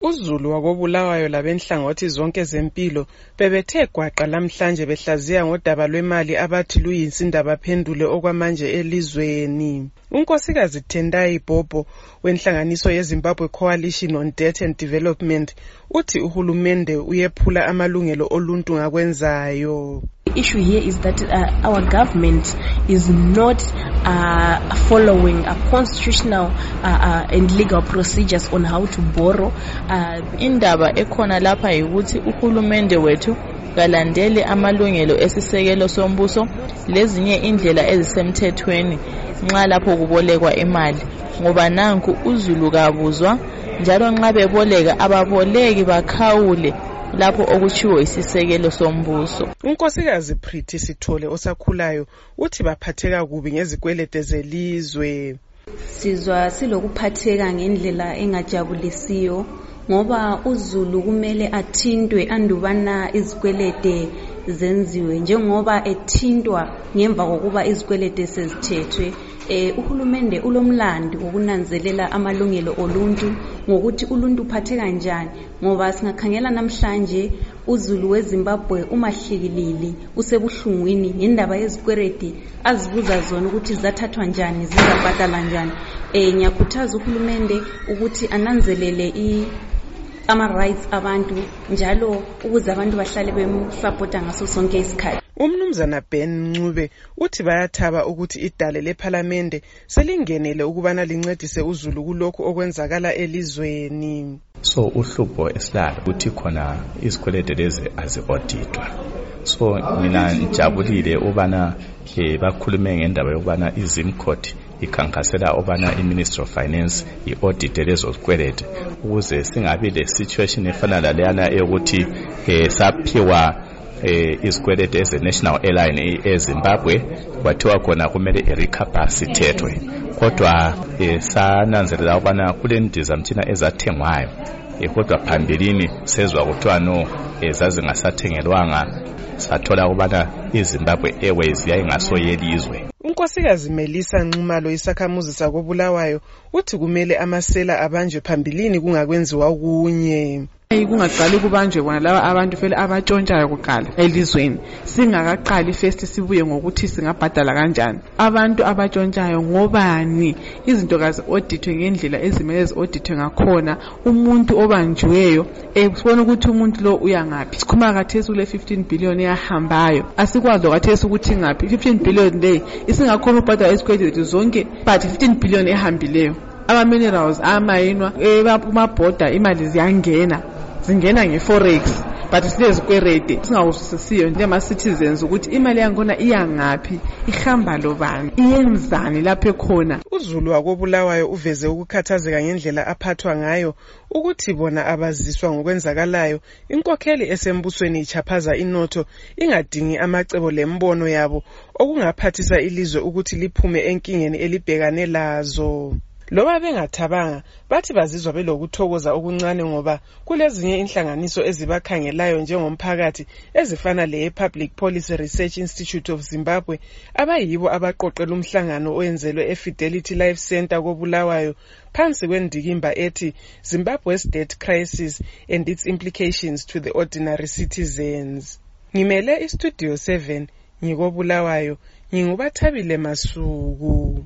uZulu wakobulawayo labenhlangothi zonke zempilo bebethe gwaqa lamhlanje behlaziya ngodaba lwemali abathi luyinsindaba phendule okwamanje elizweni. Unkosikazi Tendai Bobo wenhlanganiso yeZimbabwe Coalition on Debt and Development uthi uhulumende uyephula amalungelo oluntu ngakwenzayo. The issue here is that our government is not following a constitutional and legal procedures on how to borrow. Indaba ekhona lapha ukuthi uhulumende wethu kalandele amalungelo esisekelo sombuso lezinye indlela ezisemthethweni nxa lapho kubolekwa imali, ngoba nanku uZulu kabuzwa njalo nxa beboleka ababoleki bakhawule lapho okuchiwo isisekelo sombuso. Unkosikazi Prithi Sithole osakhulayo uthi baphatheka kubi ngezikwelede zelizwe. Sizwa silokuphatheka ngendlela engajabulisiyo ngoba uZulu kumele athintwe andubana izikwelede zenziwe njengoba ethintwa ngemva kokuba izikwelede sezithethwe. Uhulumende ulomlando wokunanzelela amalungelo oluntu ngokuthi uluntu uphatheka kanjani, ngoba singakhangela namhlanje uZulu weZimbabwe umahlikilili usebuhlungwini ngendaba yezikwelede azibuza zona ukuthi zathathwa njani, zizabhadala njani. Ngiyakhuthaza uhulumende ukuthi ananzelele ama-rights abantu njalo ukuze abantu bahlale bemsupporta ngaso sonke isikhathi. Umnumzana Ben Ncube uthi bayathaba ukuthi idale lephalamende selingenele ukubana lincedise uZulu kulokhu okwenzakala elizweni. So uhlupho esilalo ukuthi khona izikwelede lezi azi-auditwa. So mina njabulile ubana bakhulume ngendaba yokubana iZimcourt ikhankasela obana iMinistry of Finance i-audite lezo zikwelede ukuze singabi le situation efana laleyana eyokuthi saphiwa izikwelede eze-National Airline eZimbabwe kwathiwa khona kumele i-recapacitethwe, kodwa sananzelela ukubana kule ndizamtshina ezathengwayo kodwa phambilini sezwa kuthiwa no zazingasathengelwanga, sathola ukubana iZimbabwe Airways yayingasoyelizwe. Unkosikazi Melisa Nxumalo isakhamuzi sakobulawayo uthi kumele amasela abanjwe phambilini kungakwenziwa kunye. Kungaqali kubanjwe bona laba abantu vele abatshontshayo kuqala elizweni, singakaqali first sibuye ngokuthi singabhadala kanjani abantu abatshontshayo. Ngobani izinto kazi auditwe ngendlela ezimele ezi-auditwe ngakhona, umuntu obanjiweyo sibona ukuthi umuntu lo uyangaphi. Sikhuluma kathesi kule 15 billion eyahambayo, asikwazi kathesi ukuthi ngaphi 15 billion le isingakhona ukubhadala izikweleti zonke, but 15 billion ehambileyo ama-minerals amayinwa kumabhoda imali zingena nge-forex, but silezikwelede singawusisiyo njema-citizens ukuthi imali yakhona iyangaphi, ihamba lobani, iyenzani lapho khona. uZulu wakobulawayo uveze ukukhathazeka ngendlela aphathwa ngayo ukuthi bona abaziswa ngokwenzakalayo inkokheli esembusweni ichaphaza inotho ingadingi amacebo lembono yabo okungaphathisa ilizwe ukuthi liphume enkingeni elibhekane lazo. Loba bengathabanga bathi bazizwa belokuthokoza okuncane ngoba kulezinye inhlanganiso ezibakhangelayo njengomphakathi ezifana le-Public Policy Research Institute of Zimbabwe abayibo abaqoqela umhlangano oyenzelwe eFidelity Life Center kobulawayo phansi kwendikimba ethi Zimbabwe's Debt Crisis and its Implications to the Ordinary Citizens. Ngimele iStudio 7 ngikobulawayo, ngingubathabile Masuku.